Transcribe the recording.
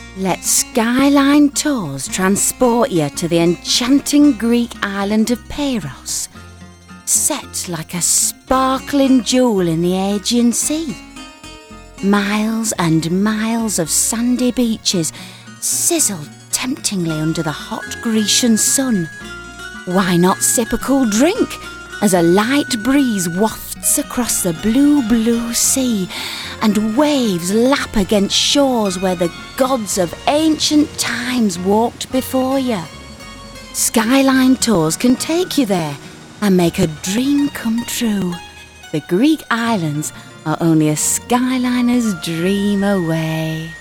Let Skyline Tours transport you to the enchanting Greek island of Paros, set like a sparkling jewel in the Aegean Sea. Miles and miles of sandy beaches sizzle temptingly under the hot Grecian sun. Why not sip a cool drink as a light breeze wafts across the blue sea and waves lap against shores where the gods of ancient times walked before you? Skyline Tours can take you there and make a dream come true. The Greek islands are only a Skyliner's dream away.